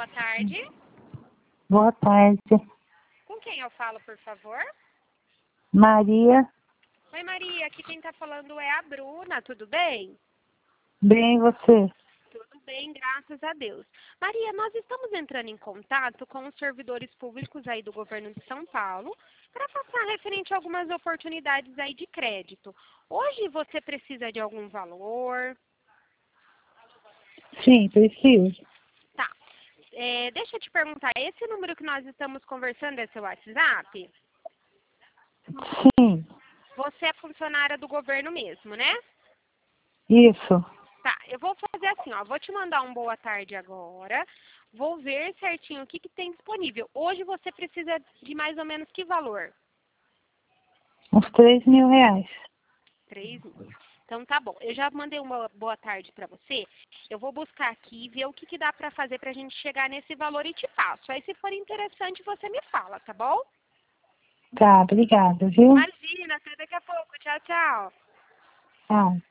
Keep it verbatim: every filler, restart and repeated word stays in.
boa tarde. Boa tarde. Com quem eu falo, por favor? Maria. Oi, Maria. Aqui quem tá falando é a Bruna. Tudo bem? Bem, você? Tudo bem, graças a Deus. Maria, nós estamos entrando em contato com os servidores públicos aí do governo de São Paulo para passar referente a algumas oportunidades aí de crédito. Hoje você precisa de algum valor? Sim, preciso. Tá. É, deixa eu te perguntar, esse número que nós estamos conversando é seu WhatsApp? Sim, Você é funcionária do governo mesmo, né? isso. Tá, eu vou fazer assim, ó, vou te mandar um boa tarde agora, vou ver certinho o que, que tem disponível. Hoje você precisa de mais ou menos que valor? Uns três mil reais. Três mil. Então tá bom, eu já mandei uma boa tarde pra você, eu vou buscar aqui e ver o que, que dá pra fazer pra gente chegar nesse valor e te passo. Aí se for interessante você me fala, tá bom? Tá, obrigada, viu? Imagina, até daqui a pouco. Tchau, tchau. Tchau.